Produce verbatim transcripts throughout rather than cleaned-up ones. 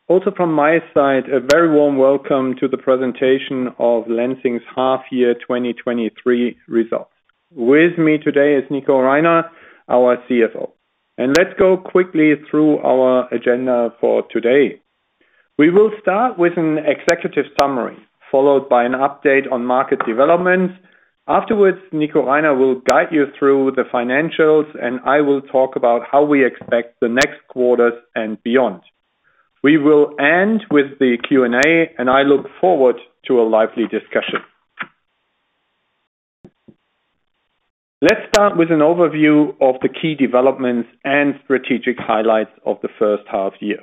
Also from my side, a very warm welcome to the presentation of Lenzing's half-year twenty twenty-three results. With me today is Nico Reiner, our C F O. And let's go quickly through our agenda for today. We will start with an executive summary, followed by an update on market developments. Afterwards, Nico Reiner will guide you through the financials, and I will talk about how we expect the next quarters and beyond. We will end with the Q and A, and I look forward to a lively discussion. Let's start with an overview of the key developments and strategic highlights of the first half year.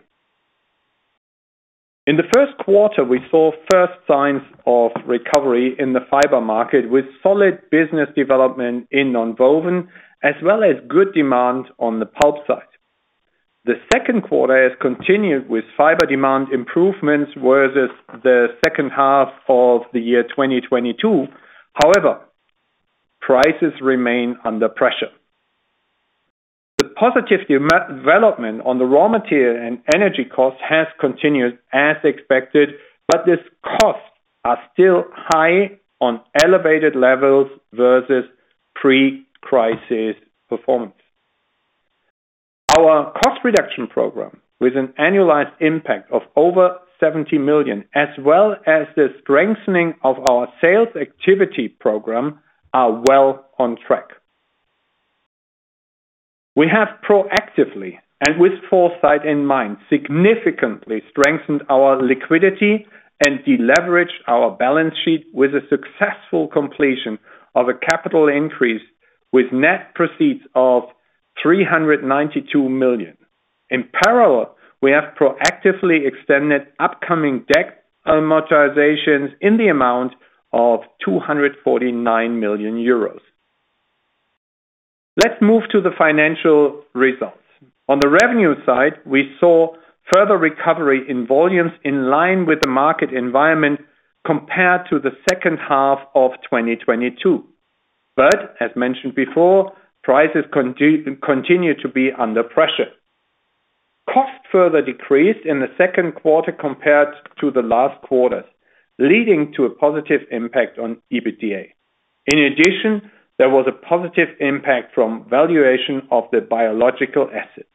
In the first quarter, we saw first signs of recovery in the fiber market with solid business development in nonwoven, as well as good demand on the pulp side. The second quarter has continued with fiber demand improvements versus the second half of the year twenty twenty-two. However, prices remain under pressure. The positive de- development on the raw material and energy costs has continued as expected, but these costs are still high on elevated levels versus pre-crisis performance. Our cost reduction program, with an annualized impact of over seventy million, as well as the strengthening of our sales activity program, are well on track. We have proactively and with foresight in mind significantly strengthened our liquidity and deleveraged our balance sheet with a successful completion of a capital increase with net proceeds of three hundred ninety-two million. In parallel, we have proactively extended upcoming debt amortizations in the amount of two hundred forty-nine million euros. Let's move to the financial results. On the revenue side, we saw further recovery in volumes in line with the market environment compared to the second half of twenty twenty-two. But, as mentioned before, prices continue to be under pressure. Cost further decreased in the second quarter compared to the last quarters, leading to a positive impact on EBITDA. In addition, there was a positive impact from valuation of the biological assets.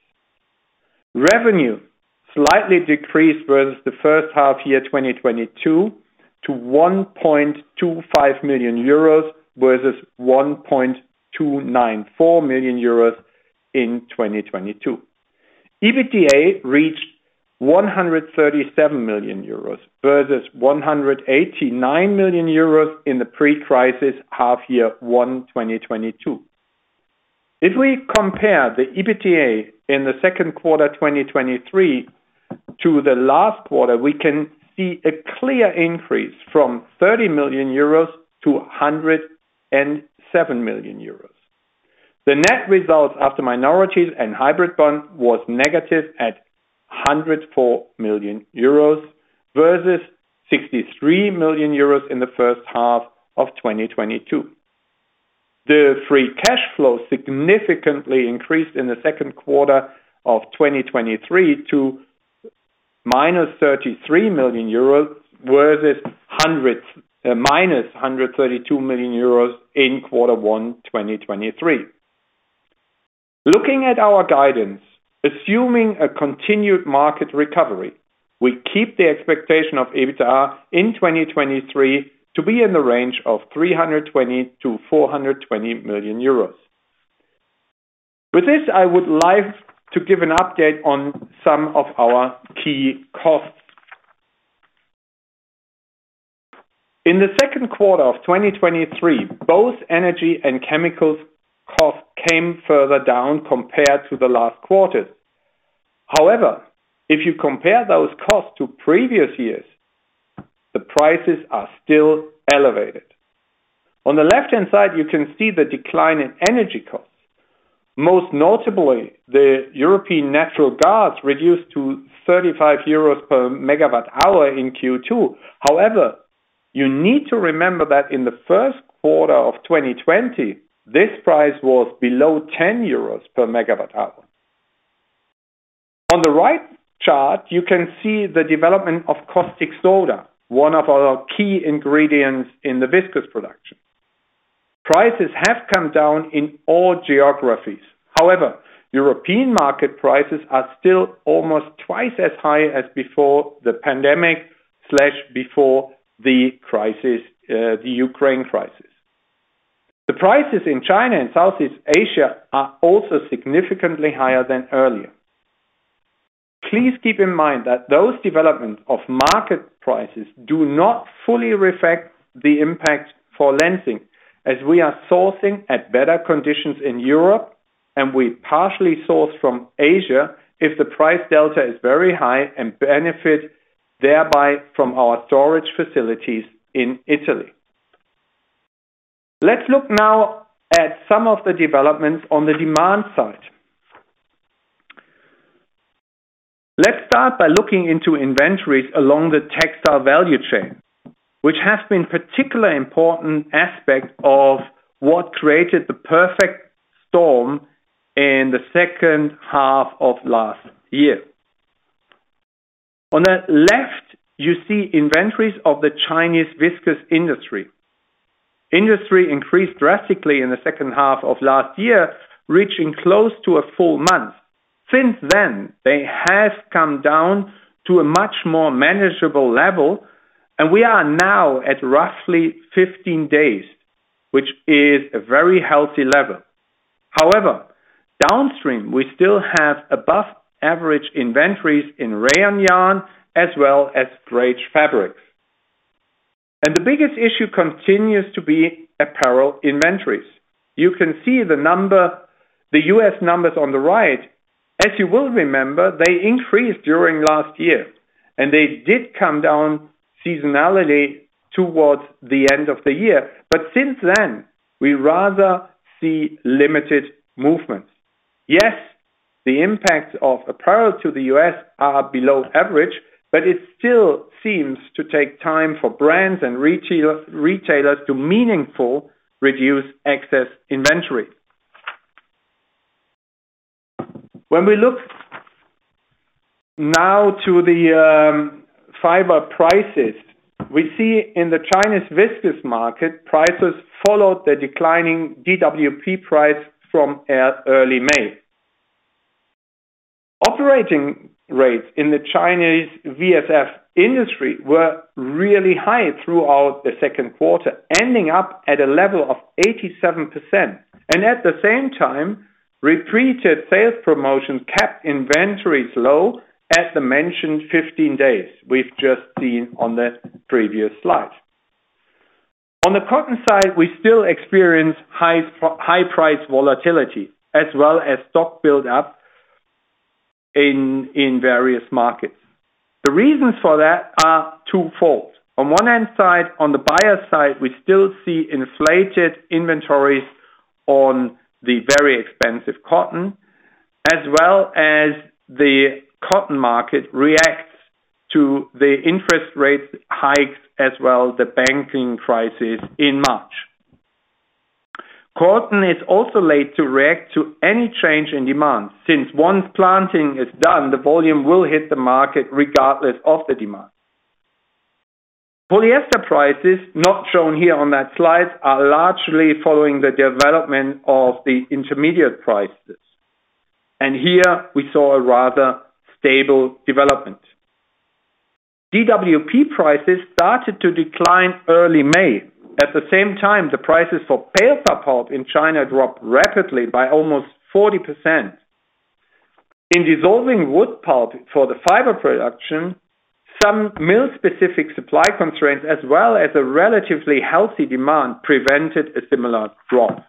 Revenue slightly decreased versus the first half year twenty twenty-two to one point two five million euros versus one point two nine four million euros in twenty twenty-two. EBITDA reached one hundred thirty-seven million euros versus one hundred eighty-nine million euros in the pre-crisis half year one twenty twenty-two. If we compare the EBITDA in the second quarter twenty twenty-three to the last quarter, we can see a clear increase from thirty million euros to one hundred seven million euros. The net result after minorities and hybrid bond was negative at one hundred four million euros versus sixty-three million euros in the first half of twenty twenty-two. The free cash flow significantly increased in the second quarter of twenty twenty-three to minus thirty-three million euros versus one hundred, uh, minus one hundred thirty-two million euros in quarter one twenty twenty-three. Looking at our guidance, assuming a continued market recovery, we keep the expectation of EBITDA in twenty twenty-three to be in the range of three hundred twenty to four hundred twenty million euros. With this, I would like to give an update on some of our key costs. In the second quarter of twenty twenty-three, both energy and chemicals costs came further down compared to the last quarters. However, if you compare those costs to previous years, the prices are still elevated. On the left-hand side, you can see the decline in energy costs. Most notably, the European natural gas reduced to thirty-five euros per megawatt hour in Q two. However, you need to remember that in the first quarter of twenty twenty, this price was below ten euros per megawatt hour. On the right chart, you can see the development of caustic soda, one of our key ingredients in the viscose production. Prices have come down in all geographies. However, European market prices are still almost twice as high as before the pandemic slash before the crisis, uh, the Ukraine crisis. The prices in China and Southeast Asia are also significantly higher than earlier. Please keep in mind that those developments of market prices do not fully reflect the impact for Lenzing, as we are sourcing at better conditions in Europe and we partially source from Asia if the price delta is very high and benefit thereby from our storage facilities in Italy. Let's look now at some of the developments on the demand side. Let's start by looking into inventories along the textile value chain, which has been a particularly important aspect of what created the perfect storm in the second half of last year. On the left, you see inventories of the Chinese viscose industry. Industry increased drastically in the second half of last year, reaching close to a full month. Since then, they have come down to a much more manageable level, and we are now at roughly fifteen days, which is a very healthy level. However, downstream, we still have above average inventories in rayon yarn as well as grade fabrics. And the biggest issue continues to be apparel inventories. You can see the number, the U S numbers on the right. As you will remember, they increased during last year, and they did come down seasonality towards the end of the year. But since then, we rather see limited movements. Yes, the impact of apparel to the U S are below average, but it still seems to take time for brands and retail, retailers to meaningfully reduce excess inventory. When we look now to the um, fiber prices, we see in the Chinese viscose market, prices followed the declining D W P price from early May. Operating rates in the Chinese V S F industry were really high throughout the second quarter, ending up at a level of eighty-seven percent. And at the same time, repeated sales promotions kept inventories low at the mentioned fifteen days we've just seen on the previous slide. On the cotton side, we still experience high, high price volatility as well as stock build-up in, in various markets. The reasons for that are twofold. On one hand side, on the buyer side, we still see inflated inventories on the very expensive cotton, as well as the cotton market reacts to the interest rate hikes as well the banking crisis in March. Cotton is also late to react to any change in demand. Since once planting is done, the volume will hit the market regardless of the demand. Polyester prices, not shown here on that slide, are largely following the development of the intermediate prices. And here we saw a rather stable development. D W P prices started to decline early May. At the same time, the prices for paper pulp in China dropped rapidly by almost forty percent. In dissolving wood pulp for the fiber production, some mill-specific supply constraints as well as a relatively healthy demand prevented a similar drop.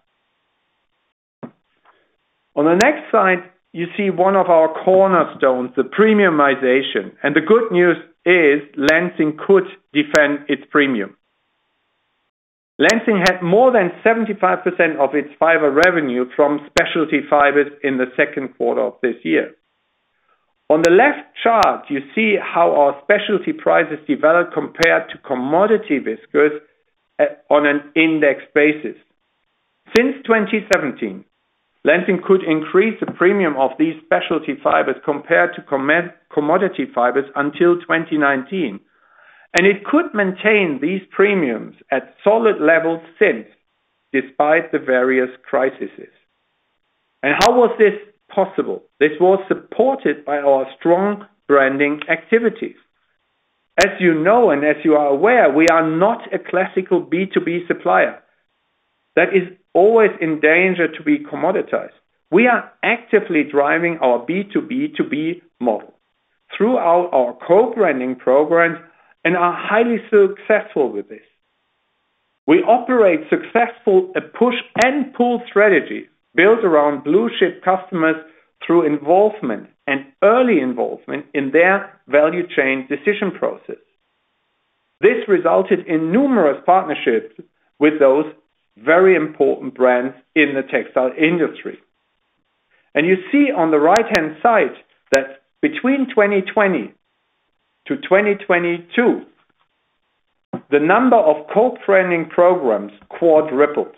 On the next slide, you see one of our cornerstones, the premiumization. And the good news is Lenzing could defend its premium. Lenzing had more than seventy-five percent of its fiber revenue from specialty fibers in the second quarter of this year. On the left chart, you see how our specialty prices developed compared to commodity viscose on an index basis. Since twenty seventeen, Lenzing could increase the premium of these specialty fibers compared to com- commodity fibers until twenty nineteen. And it could maintain these premiums at solid levels since, despite the various crises. And how was this possible? This was supported by our strong branding activities. As you know and as you are aware, we are not a classical B two B supplier that is always in danger to be commoditized. We are actively driving our B two B to B model throughout our co-branding programs and are highly successful with this. We operate successful a push and pull strategy built around blue chip customers through involvement and early involvement in their value chain decision process. This resulted in numerous partnerships with those very important brands in the textile industry. And you see on the right-hand side that between twenty twenty to twenty twenty-two, the number of co-branding programs quadrupled.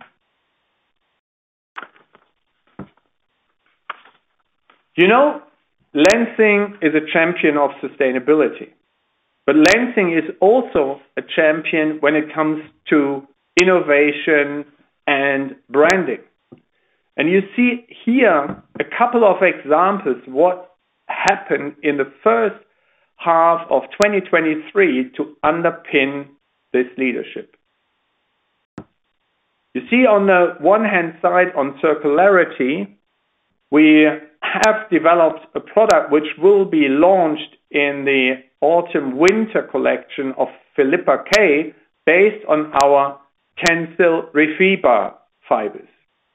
You know, Lenzing is a champion of sustainability, but Lenzing is also a champion when it comes to innovation and branding. And you see here a couple of examples what happened in the first half of twenty twenty-three to underpin this leadership. You see on the one hand side on circularity, we have developed a product which will be launched in the autumn-winter collection of Philippa K based on our Tencel Refiba fibers.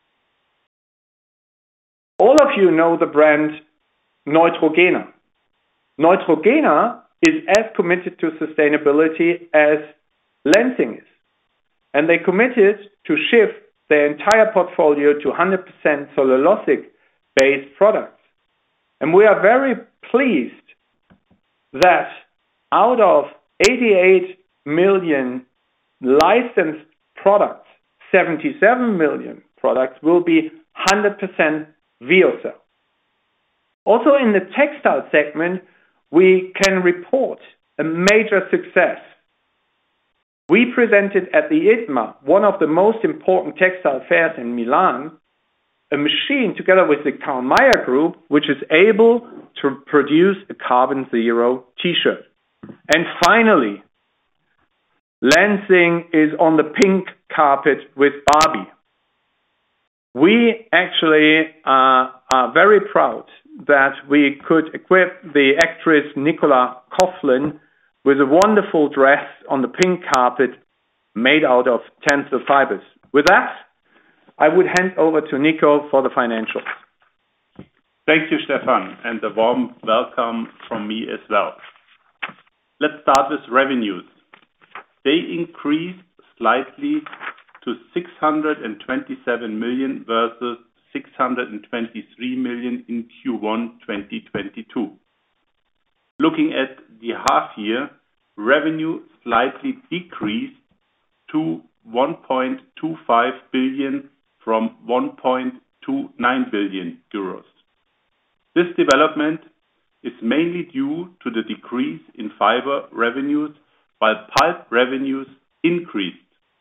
All of you know the brand Neutrogena. Neutrogena is as committed to sustainability as Lenzing is. And they committed to shift their entire portfolio to one hundred percent cellulosic-based products. And we are very pleased that out of eighty-eight million licensed products, seventy-seven million products will be one hundred percent VeoCell. Also in the textile segment, we can report a major success. We presented at the I T M A, one of the most important textile fairs in Milan, a machine together with the Karl Mayer Group, which is able to produce a carbon zero t-shirt. And finally, Lenzing is on the pink carpet with Barbie. We actually uh, are very proud that we could equip the actress Nicola Coughlan with a wonderful dress on the pink carpet made out of Tencel fibers. With that, I would hand over to Nico for the financials. Thank you, Stefan, and a warm welcome from me as well. Let's start with revenues. They increased slightly to six hundred twenty-seven million versus six hundred twenty-three million in Q one twenty twenty-two. Looking at the half year, revenue slightly decreased to one point two five billion from one point two nine billion euros. This development is mainly due to the decrease in fiber revenues, while pulp revenues increased.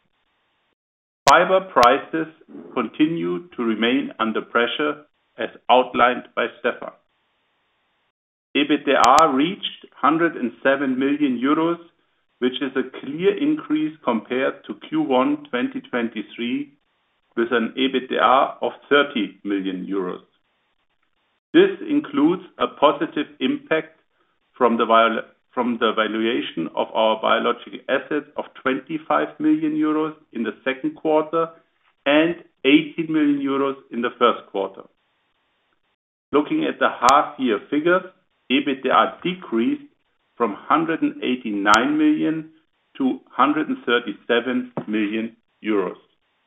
Fiber prices continue to remain under pressure, as outlined by Stefan. EBITDA reached one hundred seven million euros, which is a clear increase compared to Q one twenty twenty-three, with an EBITDA of thirty million euros. This includes a positive impact from the viol- from the valuation of our biological assets of twenty-five million euros in the second quarter and eighteen million euros in the first quarter. Looking at the half-year figures, EBITDA decreased from one hundred eighty-nine million to one hundred thirty-seven million euros.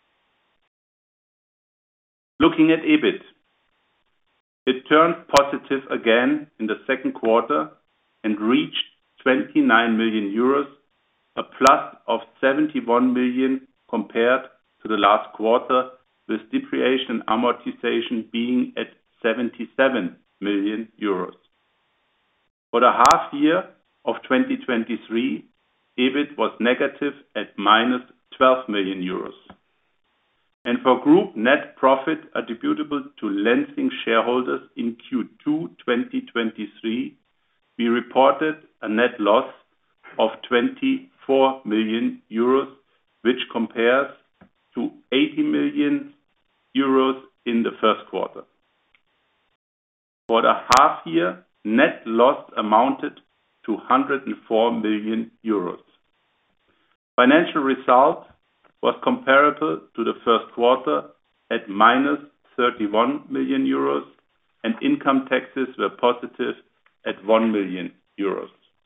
Looking at EBIT, it turned positive again in the second quarter and reached twenty-nine million euros, a plus of seventy-one million compared to the last quarter, with depreciation and amortization being at seventy-seven million euros. For the half year of twenty twenty-three, EBIT was negative at minus twelve million euros. And for group net profit attributable to Lenzing shareholders in Q two twenty twenty-three, we reported a net loss of twenty-four million euros, which compares to eighty million euros in the first quarter. For the half year, net loss amounted to one hundred four million euros. Financial result was comparable to the first quarter at minus thirty-one million euros, and income taxes were positive at one million euros.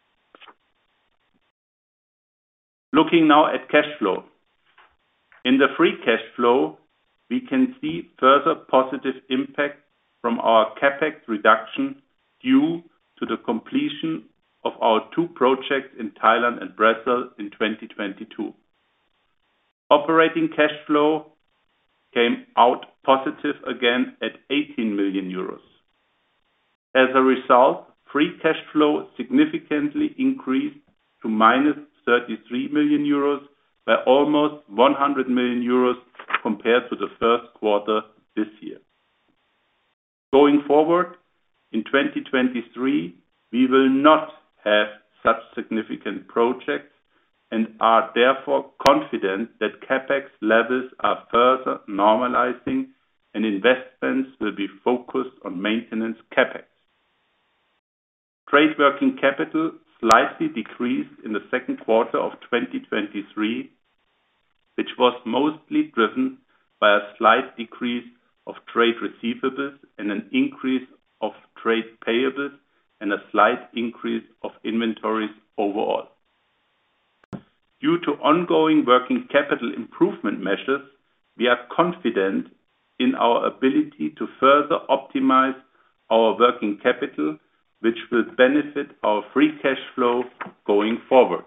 Looking now at cash flow. In the free cash flow, we can see further positive impact from our CapEx reduction due to the completion of our two projects in Thailand and Brazil in twenty twenty-two. Operating cash flow came out positive again at eighteen million euros. As a result, free cash flow significantly increased to minus thirty-three million euros by almost one hundred million euros compared to the first quarter this year. Going forward, in twenty twenty-three, we will not have such significant projects and are therefore confident that CapEx levels are further normalizing and investments will be focused on maintenance CapEx. Trade working capital slightly decreased in the second quarter of twenty twenty-three, which was mostly driven by a slight decrease of trade receivables and an increase of trade payables and a slight increase of inventories overall. Due to ongoing working capital improvement measures, we are confident in our ability to further optimize our working capital, which will benefit our free cash flow going forward.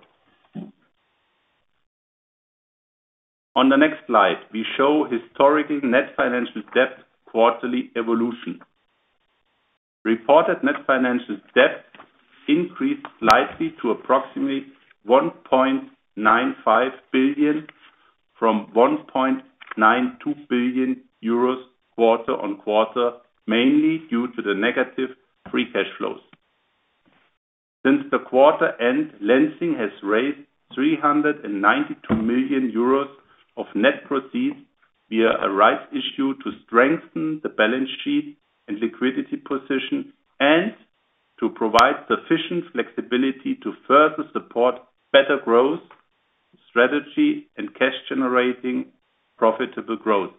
On the next slide, we show historical net financial debt quarterly evolution. Reported net financial debt increased slightly to approximately one point nine five billion from one point nine two billion euros quarter on quarter, mainly due to the negative free cash flows. Since the quarter end, Lenzing has raised three hundred ninety-two million euros of net proceeds via a rights issue to strengthen the balance sheet and liquidity position and to provide sufficient flexibility to further support better growth, strategy and cash generating profitable growth.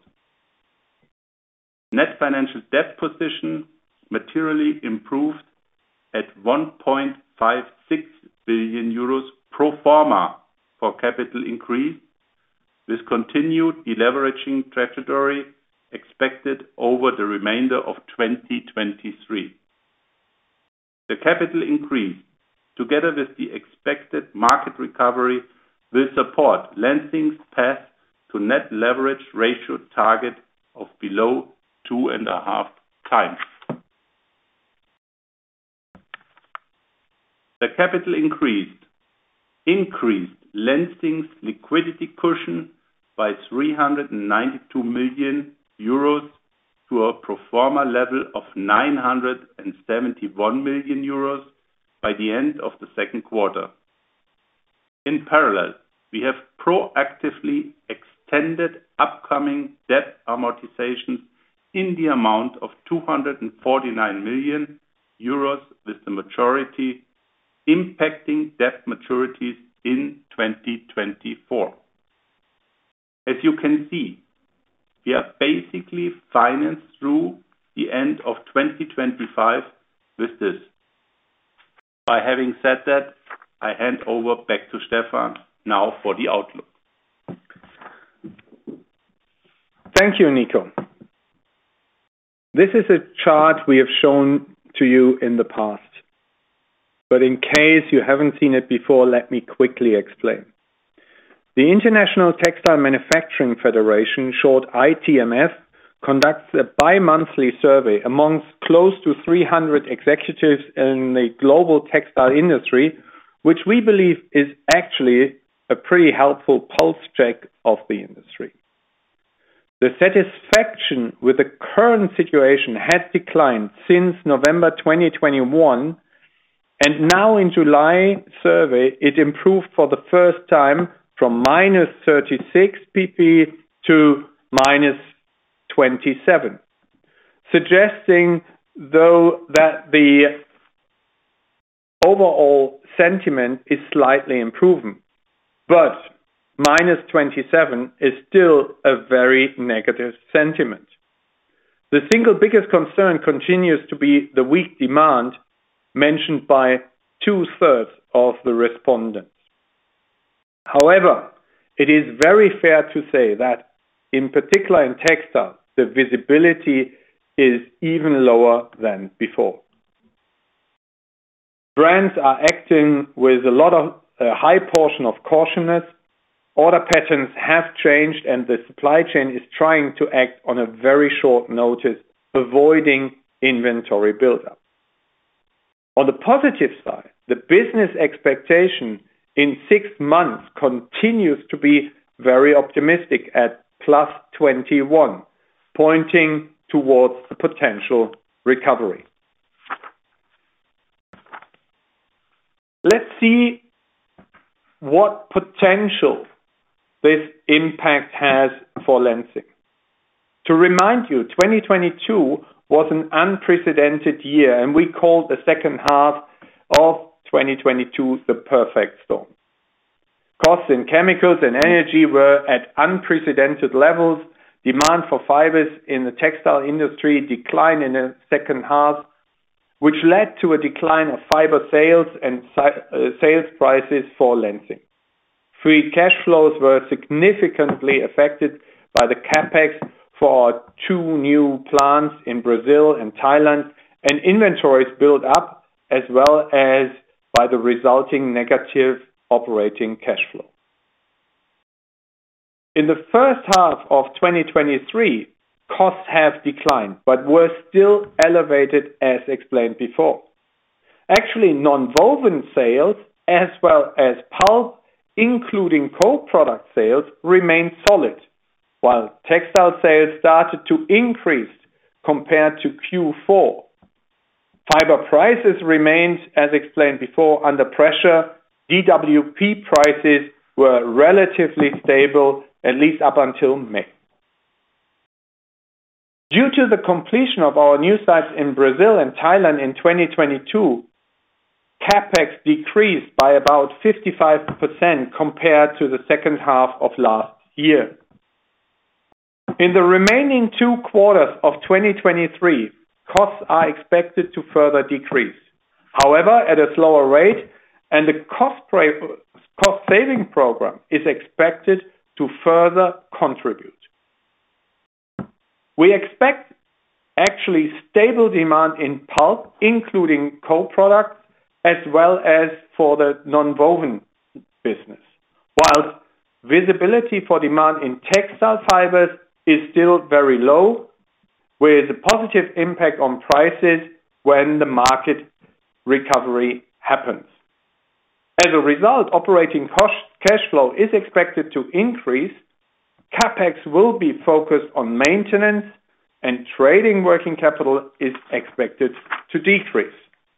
Net financial debt position materially improved at one point five six billion euros pro forma for capital increase, with continued deleveraging trajectory expected over the remainder of twenty twenty-three. The capital increase, together with the expected market recovery, will support Lenzing's path to net leverage ratio target of below two and a half times. The capital increase increased Lenzing's liquidity cushion by three hundred ninety-two million euros to a pro forma level of nine hundred seventy-one million euros by the end of the second quarter. In parallel, we have proactively extended upcoming debt amortizations in the amount of two hundred forty-nine million euros, with the majority impacting debt maturities in twenty twenty-four. As you can see, we are basically financed through the end of twenty twenty-five with this. By having said that, I hand over back to Stefan now for the outlook. Thank you, Nico. This is a chart we have shown to you in the past, but in case you haven't seen it before, let me quickly explain. The International Textile Manufacturing Federation, short I T M F, conducts a bi-monthly survey amongst close to three hundred executives in the global textile industry, which we believe is actually a pretty helpful pulse check of the industry. The satisfaction with the current situation has declined since November twenty twenty-one, and now in July survey, it improved for the first time from minus thirty-six P P to minus twenty-seven, suggesting, though, that the overall sentiment is slightly improving. But minus twenty-seven is still a very negative sentiment. The single biggest concern continues to be the weak demand, mentioned by two-thirds of the respondents. However, it is very fair to say that, in particular in textile, the visibility is even lower than before. Brands are acting with a lot of a high portion of cautiousness. Order patterns have changed, and the supply chain is trying to act on a very short notice, avoiding inventory buildup. On the positive side, the business expectation in six months continues to be very optimistic at plus twenty-one, pointing towards a potential recovery. Let's see what potential this impact has for Lenzing. To remind you, twenty twenty-two was an unprecedented year, and we called the second half of twenty twenty-two the perfect storm. Costs in chemicals and energy were at unprecedented levels. Demand for fibers in the textile industry declined in the second half, which led to a decline of fiber sales and sales prices for Lenzing. Free cash flows were significantly affected by the capex for our two new plants in Brazil and Thailand, and inventories built up, as well as by the resulting negative operating cash flow. In the first half of twenty twenty-three, costs have declined, but were still elevated as explained before. Actually, non-woven sales, as well as pulp, including co-product sales, remained solid, while textile sales started to increase compared to Q four. Fiber prices remained, as explained before, under pressure. D W P prices were relatively stable, at least up until May. Due to the completion of our new sites in Brazil and Thailand in twenty twenty-two, capex decreased by about fifty-five percent compared to the second half of last year. In the remaining two quarters of twenty twenty-three, costs are expected to further decrease. However, at a slower rate, and the cost, cost saving program is expected to further contribute. We expect actually stable demand in pulp, including co-products, as well as for the non-woven business, while visibility for demand in textile fibers is still very low, with a positive impact on prices when the market recovery happens. As a result, operating cost, cash flow is expected to increase. Capex will be focused on maintenance, and trading working capital is expected to decrease.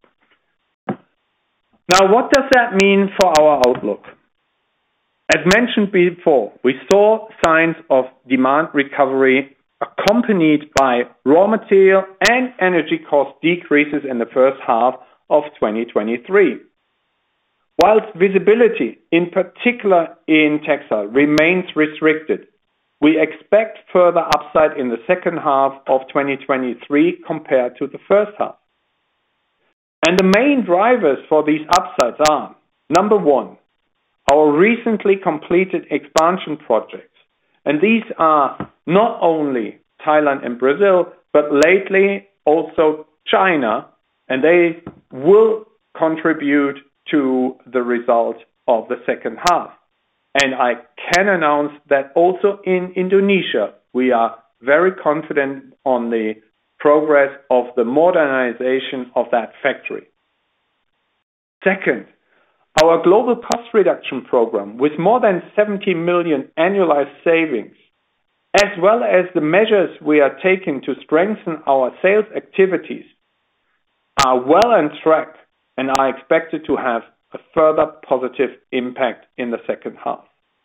Now, what does that mean for our outlook? As mentioned before, we saw signs of demand recovery accompanied by raw material and energy cost decreases in the first half of twenty twenty-three. Whilst visibility, in particular in textile, remains restricted, we expect further upside in the second half of twenty twenty-three compared to the first half. And the main drivers for these upsides are, number one, our recently completed expansion projects. And these are not only Thailand and Brazil, but lately also China, and they will contribute to the result of the second half. And I can announce that also in Indonesia, we are very confident on the progress of the modernization of that factory. Second, our global cost reduction program with more than seventy million annualized savings, as well as the measures we are taking to strengthen our sales activities, are well on track and are expected to have a further positive impact in the second half.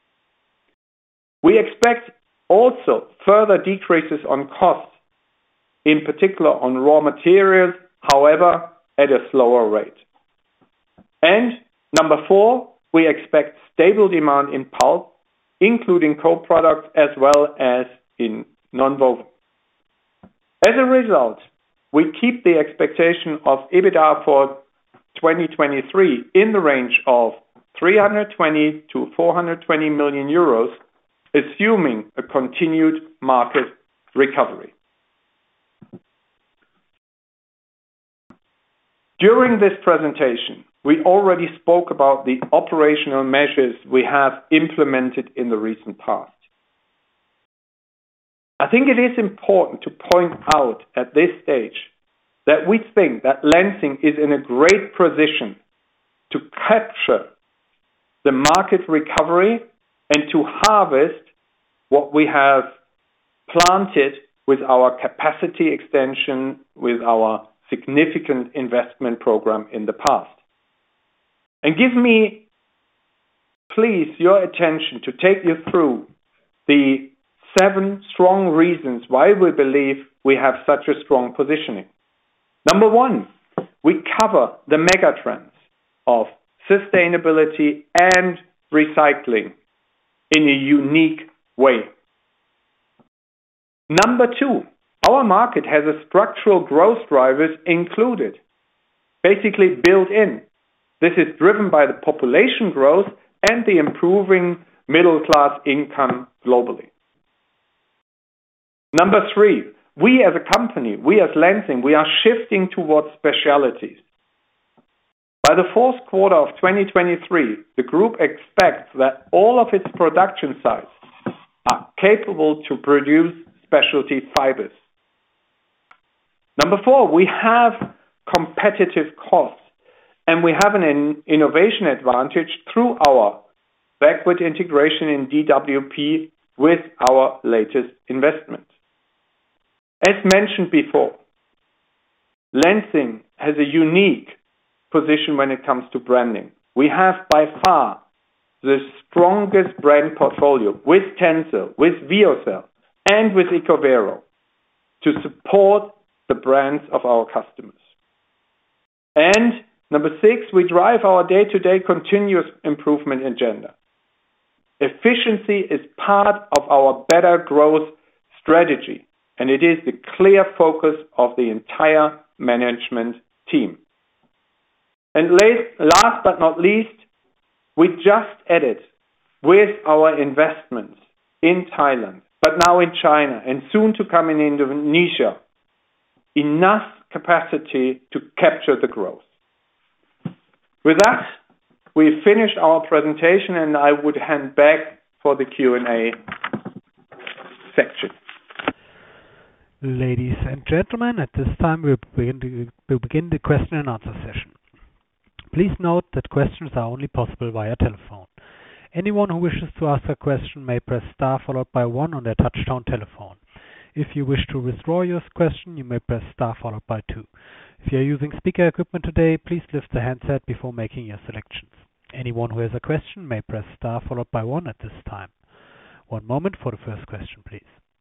We expect also further decreases on costs, in particular on raw materials, however, at a slower rate. And number four, we expect stable demand in pulp, including co-products as well as in nonwoven. As a result, we keep the expectation of EBITDA for twenty twenty-three in the range of three hundred twenty to four hundred twenty million euros, assuming a continued market recovery. During this presentation, we already spoke about the operational measures we have implemented in the recent past. I think it is important to point out at this stage that we think that Lenzing is in a great position to capture the market recovery and to harvest what we have planted with our capacity extension, with our significant investment program in the past. And give me, please, your attention to take you through the seven strong reasons why we believe we have such a strong positioning. Number one, we cover the megatrends of sustainability and recycling in a unique way. Number two, our market has a structural growth drivers included, basically built in. This is driven by the population growth and the improving middle class income globally. Number three, we as a company, we as Lenzing, we are shifting towards specialties. By the fourth quarter of twenty twenty-three, the group expects that all of its production sites are capable to produce specialty fibers. Number four, we have competitive costs and we have an innovation advantage through our backward integration in D W P with our latest investment. As mentioned before, Lenzing has a unique position when it comes to branding. We have by far the strongest brand portfolio with Tencel, with Lyocell, and with Ecovero to support the brands of our customers. And number six, we drive our day-to-day continuous improvement agenda. Efficiency is part of our better growth strategy, and it is the clear focus of the entire management team. And last but not least, we just added with our investments in Thailand, but now in China and soon to come in Indonesia, enough capacity to capture the growth. With that, we finished our presentation and I would hand back for the Q and A section. Ladies and gentlemen, at this time we'll begin, to, we'll begin the question and answer session. Please note that questions are only possible via telephone. Anyone who wishes to ask a question may press star followed by one on their touch-tone telephone. If you wish to withdraw your question, you may press star followed by two. If you are using speaker equipment today, please lift the handset before making your selections. Anyone who has a question may press star followed by one at this time. One moment for the first question, please.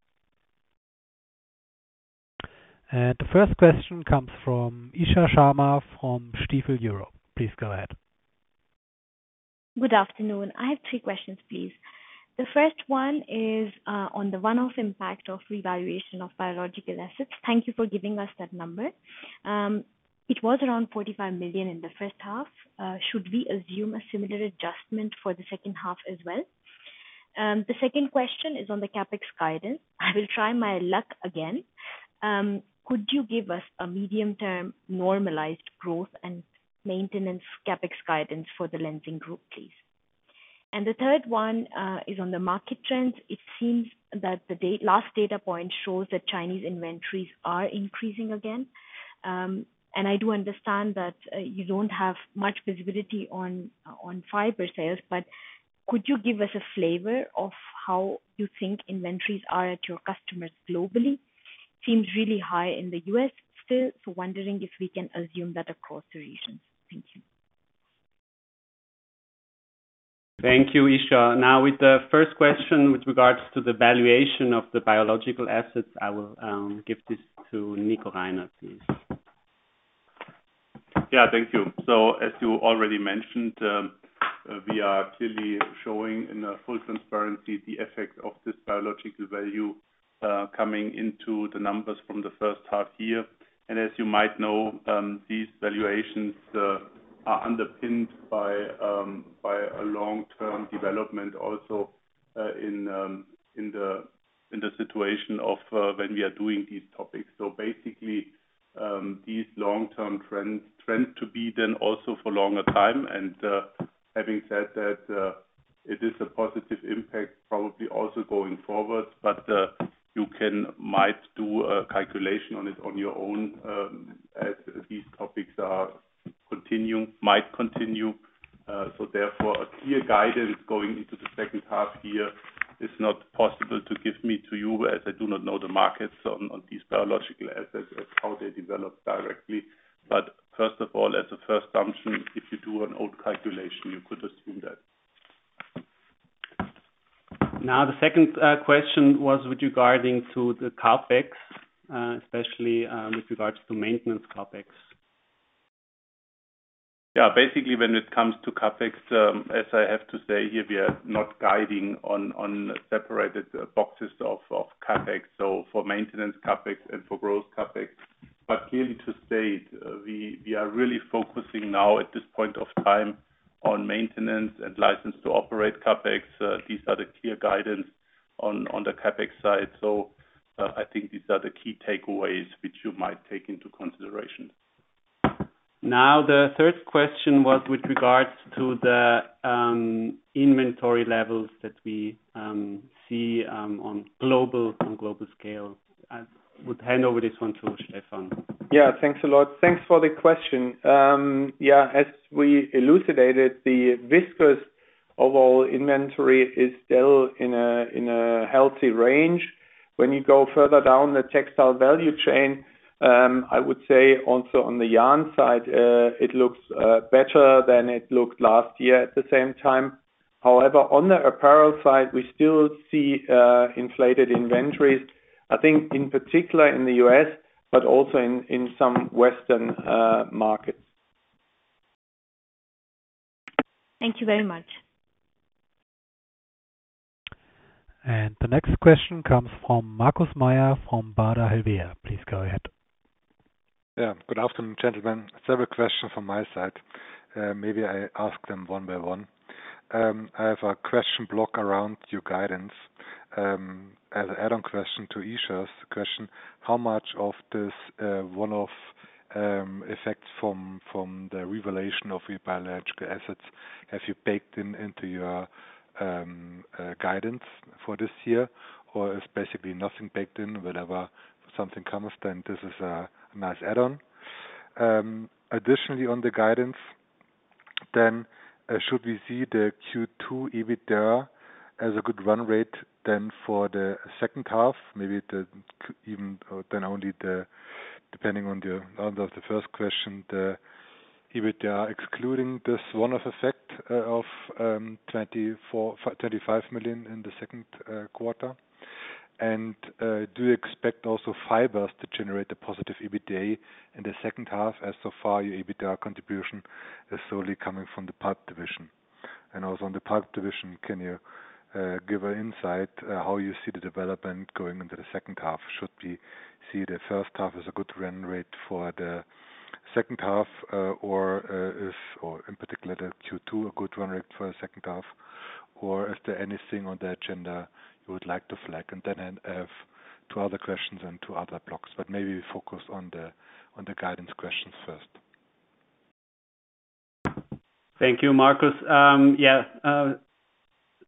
And the first question comes from Isha Sharma from Stifel Europe. Please go ahead. Good afternoon. I have three questions, please. The first one is uh, on the one-off impact of revaluation of biological assets. Thank you for giving us that number. Um, it was around forty-five million in the first half. Uh, should we assume a similar adjustment for the second half as well? Um, the second question is on the CapEx guidance. I will try my luck again. Um, could you give us a medium-term normalized growth and maintenance CapEx guidance for the Lenzing Group, please? And the third one uh, is on the market trends. It seems that the date, last data point shows that Chinese inventories are increasing again. Um, and I do understand that uh, you don't have much visibility on uh, on fiber sales, but could you give us a flavor of how you think inventories are at your customers globally? Seems really high in the U S still, so wondering if we can assume that across the regions. Thank you. Thank you, Isha. Now, with the first question with regards to the valuation of the biological assets, I will um, give this to Nico Reiner, please. Yeah, thank you. So, as you already mentioned, um, uh, we are clearly showing in uh, full transparency the effect of this biological value uh, coming into the numbers from the first half year. And as you might know, um, these valuations uh, are underpinned by um, by a long-term development also uh, in um, in the in the situation of uh, when we are doing these topics. So basically, um, these long-term trends trend to be then also for longer time. And uh, having said that, uh, it is a positive impact probably also going forward. But uh, you can might do a calculation on it on your own um, as these topics are continue, might continue. Uh, so therefore, a clear guidance going into the second half year is not possible to give me to you, as I do not know the markets on, on these biological assets, as how they develop directly. But first of all, as a first assumption, if you do an old calculation, you could assume that. Now, the second uh, question was with regarding to the CapEx, uh, especially uh, with regards to maintenance CapEx. Yeah, basically, when it comes to CapEx, um, as I have to say here, we are not guiding on on separated uh, boxes of, of CapEx, so for maintenance CapEx and for growth CapEx. But clearly to state, uh, we, we are really focusing now at this point of time on maintenance and license to operate CapEx. Uh, these are the clear guidance on, on the CapEx side. So uh, I think these are the key takeaways which you might take into consideration. Now, the third question was with regards to the um, inventory levels that we um, see um, on global on global scale. I would hand over this one to Stefan. Yeah, thanks a lot. Thanks for the question. Um, yeah, as we elucidated, the viscose overall inventory is still in a in a healthy range. When you go further down the textile value chain, Um, I would say also on the yarn side, uh, it looks uh, better than it looked last year at the same time. However, on the apparel side, we still see uh, inflated inventories, I think in particular in the U S, but also in, in some Western uh, markets. Thank you very much. And the next question comes from Markus Meyer from Baader Helvea. Please go ahead. Yeah, good afternoon, gentlemen. Several questions from my side. Uh, maybe I ask them one by one. Um, I have a question block around your guidance. Um, as an add-on question to Isha's question, how much of this uh, one-off um, effects from from the revaluation of your biological assets have you baked in into your um, uh, guidance for this year, or is basically nothing baked in? Whenever something comes, then this is a nice add-on. Um, additionally, on the guidance, then uh, should we see the Q two EBITDA as a good run rate then for the second half? Maybe the even then only the depending on the answer of the first question, the EBITDA excluding this one-off effect uh, of um, twenty-four, twenty-five million in the second uh, quarter. And uh, do you expect also fibers to generate a positive EBITDA in the second half, as so far your EBITDA contribution is solely coming from the pulp division? And also on the pulp division, can you uh, give an insight uh, how you see the development going into the second half? Should we see the first half as a good run rate for the second half, uh, or uh, is, or in particular the Q two, a good run rate for the second half? Or is there anything on the agenda you would like to flag? And then I have two other questions and two other blocks, but maybe we focus on the on the guidance questions first. Thank you, Markus. Um, yeah, uh,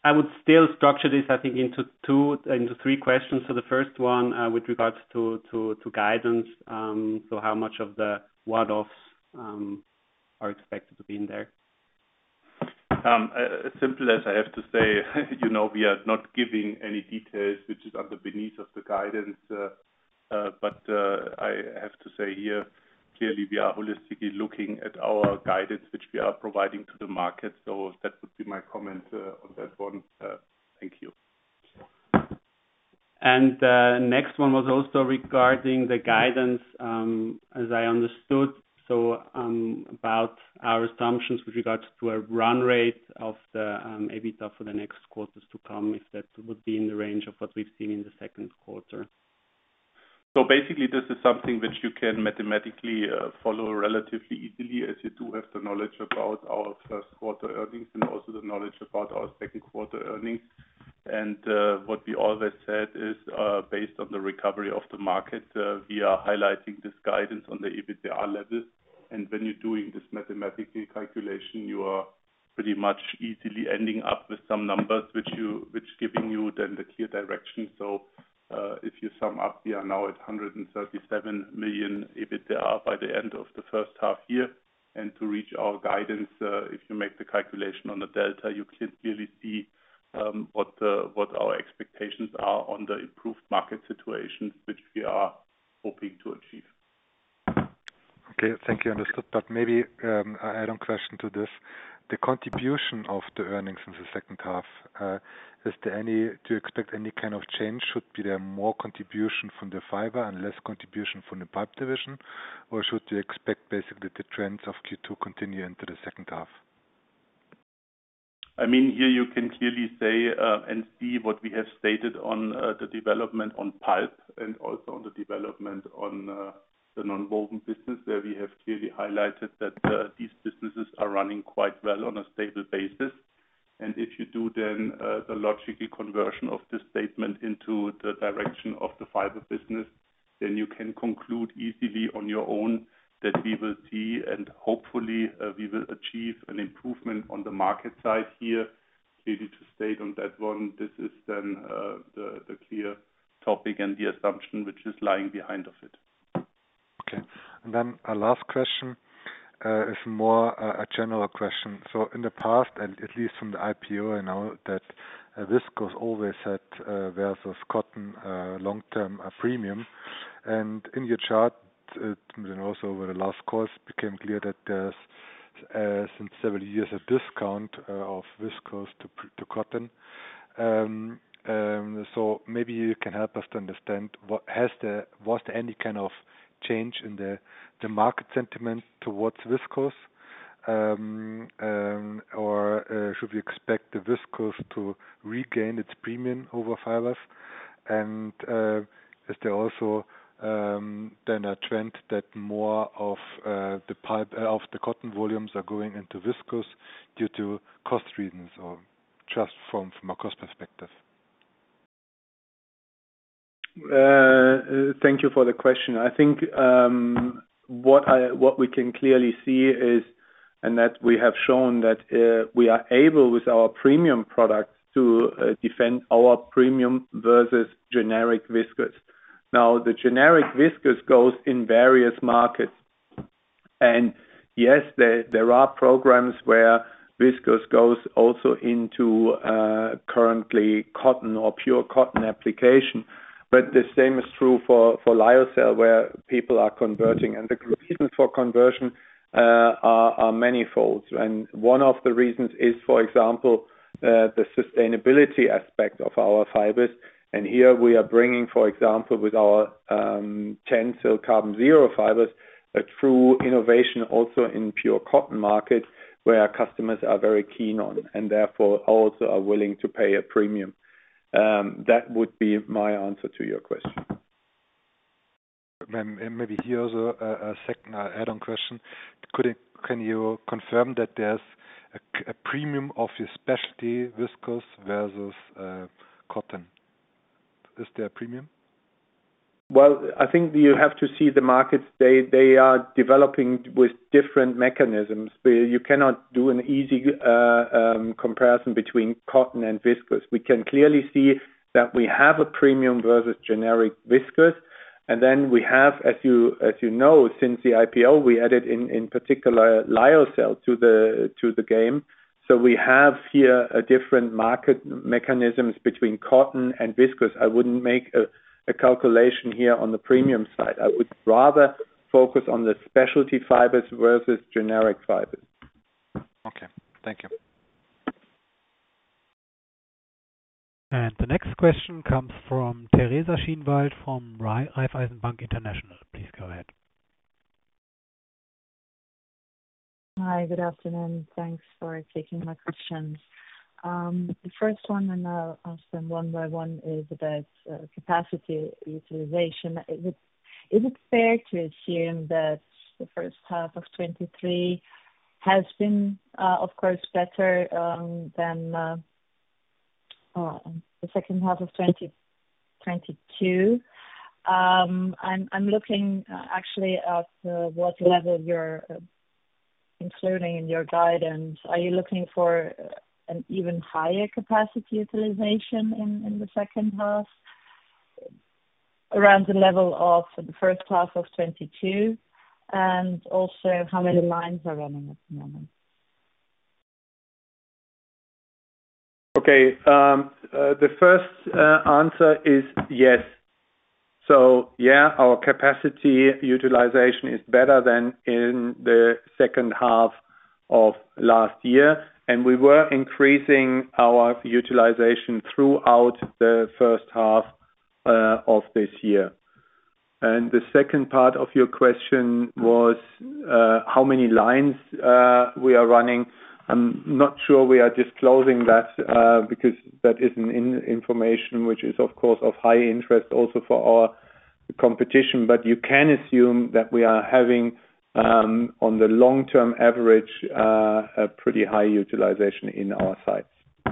I would still structure this, I think, into two, into three questions. So the first one, uh, with regards to to to guidance, um, so how much of the one-offs um, are expected to be in there? Um, as simple as I have to say, you know, we are not giving any details, which is under beneath of the guidance. Uh, uh, but uh, I have to say here, clearly we are holistically looking at our guidance, which we are providing to the market. So that would be my comment uh, on that one. Uh, thank you. And the uh, next one was also regarding the guidance, um, as I understood. So um, about our assumptions with regards to a run rate of the um, EBITDA for the next quarters to come, if that would be in the range of what we've seen in the second quarter. So basically, this is something which you can mathematically uh, follow relatively easily, as you do have the knowledge about our first quarter earnings and also the knowledge about our second quarter earnings. And uh, what we always said is, uh, based on the recovery of the market, uh, we are highlighting this guidance on the EBITDA level. And when you're doing this mathematical calculation, you are pretty much easily ending up with some numbers which you which giving you then the clear direction. So uh, if you sum up, we are now at one hundred thirty-seven million EBITDA by the end of the first half year. And to reach our guidance, uh, if you make the calculation on the delta, you can clearly see um, what uh, what our expectations are on the improved market situations, which we are hoping to achieve. Okay, thank you, understood. But maybe um, I add on question to this. The contribution of the earnings in the second half, uh, is there any, do you expect any kind of change? Should be there more contribution from the fiber and less contribution from the pipe division? Or should you expect basically the trends of Q two continue into the second half? I mean, here you can clearly say uh, and see what we have stated on uh, the development on pulp and also on the development on uh, the non-woven business, where we have clearly highlighted that uh, these businesses are running quite well on a stable basis. And if you do then uh, the logical conversion of this statement into the direction of the fiber business, then you can conclude easily on your own that we will see and hopefully uh, we will achieve an improvement on the market side here. Clearly to state on that one, this is then uh, the, the clear topic and the assumption which is lying behind of it. Okay. And then a last question uh, is more uh, a general question. So in the past, at, at least from the I P O, I know that uh, viscose always had uh, versus cotton uh, long-term uh, premium. And in your chart, it, and also over the last calls, became clear that there's uh, since several years a discount uh, of viscose to, to cotton. Um, um, so maybe you can help us to understand what has there was there any kind of change in the, the market sentiment towards viscose, um, um, or uh, should we expect the viscose to regain its premium over fibers? And uh, is there also um, then a trend that more of uh, the pulp uh, of the cotton volumes are going into viscose due to cost reasons, or just from from a cost perspective? Uh, thank you for the question. I think um, what I what we can clearly see is, and that we have shown that uh, we are able with our premium products to uh, defend our premium versus generic viscose. Now, the generic viscose goes in various markets, and yes, there there are programs where viscose goes also into uh, currently cotton or pure cotton application. But the same is true for, for lyocell, where people are converting. And the reasons for conversion uh, are, are manifold. And one of the reasons is, for example, uh, the sustainability aspect of our fibers. And here we are bringing, for example, with our um, TENCEL Carbon Zero fibers, a true innovation also in pure cotton market, where our customers are very keen on and therefore also are willing to pay a premium. Um, that would be my answer to your question. Maybe here also a, a second add-on question. Could it, can you confirm that there's a, a premium of your specialty viscose versus uh, cotton? Is there a premium? Well, I think you have to see the markets. They they are developing with different mechanisms. You cannot do an easy uh, um, comparison between cotton and viscose. We can clearly see that we have a premium versus generic viscose, and then we have, as you as you know, since the I P O, we added in in particular lyocell to the to the game. So we have here a different market mechanisms between cotton and viscose. I wouldn't make a a calculation here on the premium side. I would rather focus on the specialty fibers versus generic fibers. Okay, thank you. And the next question comes from Teresa Schienwald from Raiffeisen Bank International. Please go ahead. Hi, good afternoon. Thanks for taking my questions. Um, the first one, and I'll ask them one by one, is about uh, capacity utilization. Is it, is it fair to assume that the first half of twenty-three has been, uh, of course, better um, than uh, uh, the second half of twenty twenty-two? Um, I'm, I'm looking uh, actually at uh, what level you're uh, including in your guidance. Are you looking for uh, an even higher capacity utilization in, in the second half, around the level of the first half of twenty-two, and also how many lines are running at the moment? Okay, um, uh, the first uh, answer is yes. So yeah, our capacity utilization is better than in the second half of last year. And we were increasing our utilization throughout the first half uh, of this year. And the second part of your question was uh, how many lines uh, we are running. I'm not sure we are disclosing that uh, because that is an in- information which is, of course, of high interest also for our competition. But you can assume that we are having Um, on the long-term average, uh, a pretty high utilization in our sites.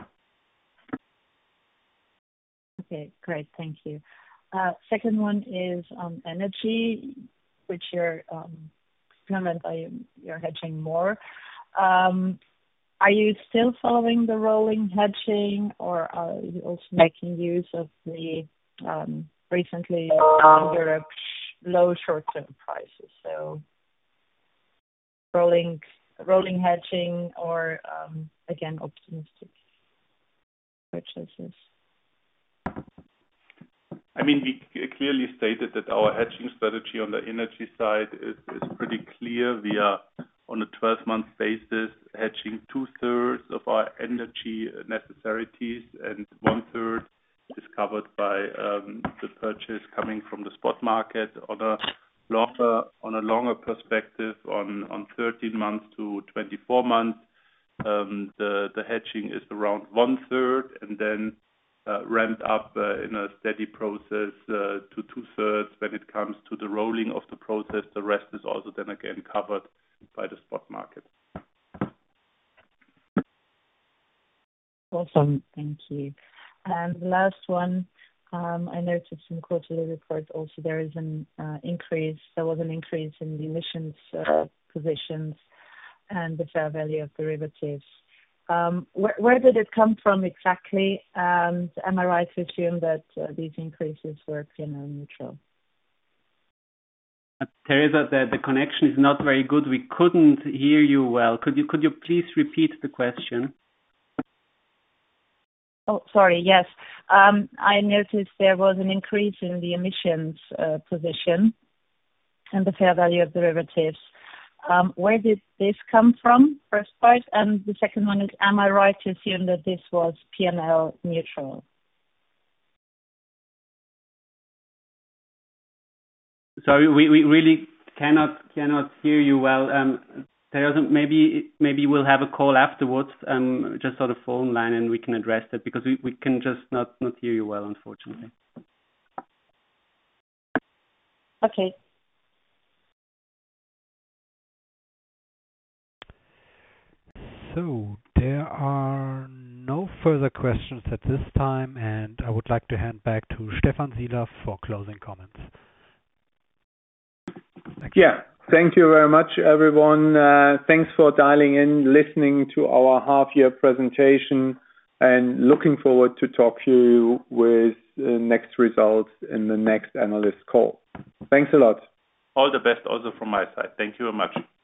Okay, great. Thank you. Uh, second one is on energy, which you're um, comment you're hedging more. Um, are you still following the rolling hedging, or are you also making use of the um, recently in Europe low short-term prices? So rolling rolling hedging or, um, again, optimistic purchases? I mean, we clearly stated that our hedging strategy on the energy side is is pretty clear. We are on a twelve-month basis hedging two-thirds of our energy necessities, and one-third is covered by um, the purchase coming from the spot market. On a longer on a longer perspective, on on thirteen months to twenty-four months, um, the the hedging is around one-third, and then Uh, ramped up uh, in a steady process uh, to two-thirds when it comes to the rolling of the process. The rest is also then again covered by the spot market. Awesome. Thank you. And the last one, um, I noticed in quarterly report also there is an uh, increase. There was an increase in the emissions uh, positions and the fair value of derivatives. Um, where, where did it come from exactly? And am I right to assume that uh, these increases were P and L neutral? Uh, Teresa, the, the connection is not very good. We couldn't hear you well. Could you could you please repeat the question? Oh, sorry. Yes, um, I noticed there was an increase in the emissions uh, position and the fair value of derivatives. Um, where did this come from, first part? And the second one is, am I right to assume that this was P and L neutral? Sorry, we, we really cannot cannot hear you well. Um, Teresa, maybe maybe we'll have a call afterwards, um, just on the phone line, and we can address that, because we, we can just not, not hear you well, unfortunately. Okay. So there are no further questions at this time, and I would like to hand back to Stephan Sielaff for closing comments. Thank you. Yeah. Thank you very much, everyone. Uh, thanks for dialing in, listening to our half-year presentation, and looking forward to talk to you with uh, next results in the next analyst call. Thanks a lot. All the best also from my side. Thank you very much.